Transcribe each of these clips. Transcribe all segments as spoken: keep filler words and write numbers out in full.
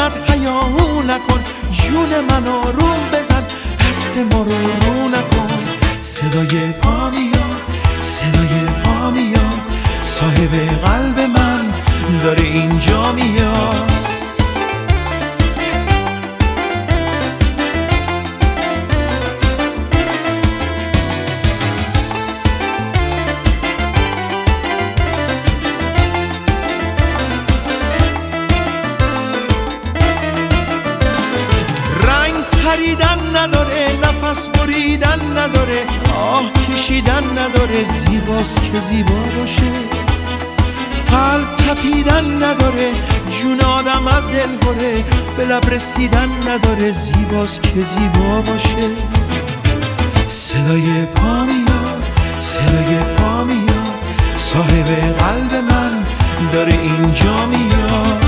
انقدر حیاهو نکن، جون منو روم بزن، دست ما رو رو نکن. صدای پا میاد، صدای پا میاد، صاحب قلب من داره اینجا میاد. پریدن نداره، نفس بریدن نداره، آه کشیدن نداره، زیباست که زیبا باشه. قلب تپیدن نداره، جون آدم از دل بره، به لب رسیدن نداره، زیباست که زیبا باشه. صدای پا میاد، صدای پا میاد، صاحب قلب من داره اینجا میاد.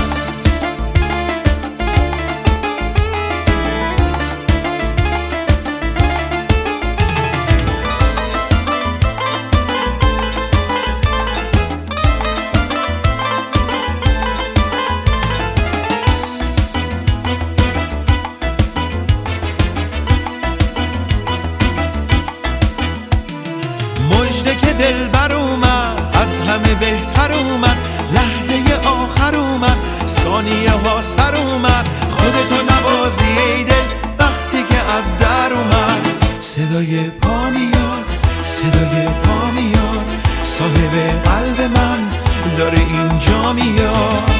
که دلبر اومد، از همه بهتر اومد، لحظه آخر اومد، ثانیه ها سر اومد، خودتو نوازی ای دل وقتی که از در اومد. صدای پا میاد، صدای پا میاد، صاحب قلب من داره اینجا میاد.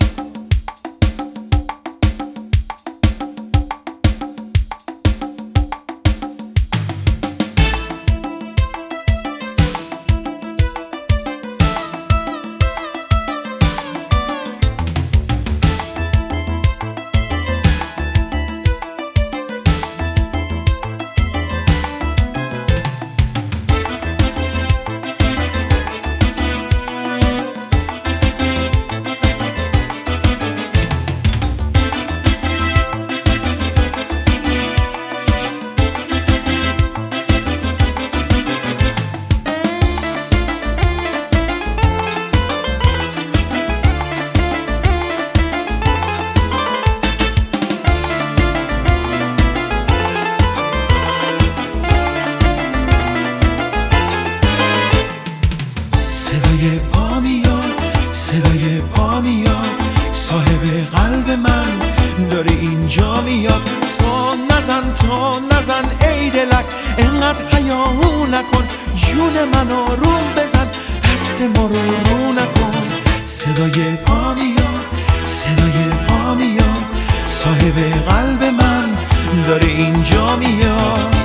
صدای پا میاد، صدای پا میاد، صاحب قلب من داره اینجا میاد. تو نزن، تو نزن ای دلک، انقدر حیاهو نکن، جون منو روم بزن، دست ما رو رو نکن. صدای پا میاد، صدای پا میاد، صاحب قلب من داره اینجا میاد.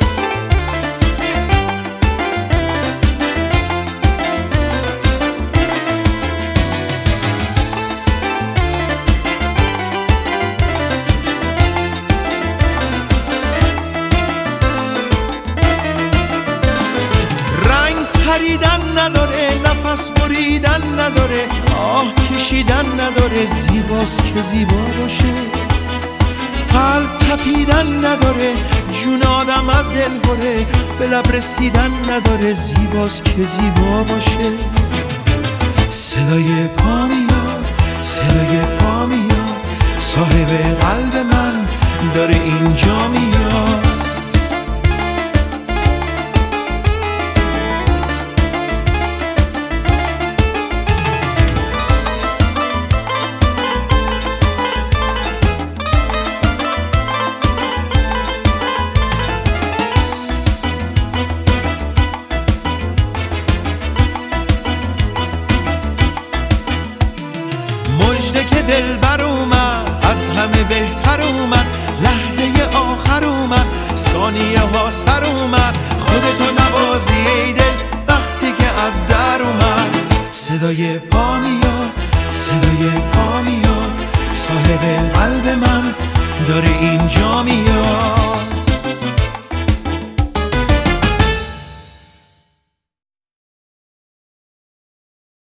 پریدن نداره، نفس بریدن نداره، آه کشیدن نداره، زیباست که زیبا باشه. قلب تپیدن نداره، جون آدم از دل بره، به لب رسیدن نداره، زیباست که زیبا باشه. صدای پا میاد، صدای پا میاد، صاحب قلب من داره اینجا میاد. که دلبر اومد، از همه بهتر اومد، لحظه آخر اومد، ثانیه ها سر اومد، خودتو نوازی ای دل وقتی که از در اومد. صدای پا میاد، صدای پا میاد، صاحب قلب من داره اینجا میاد.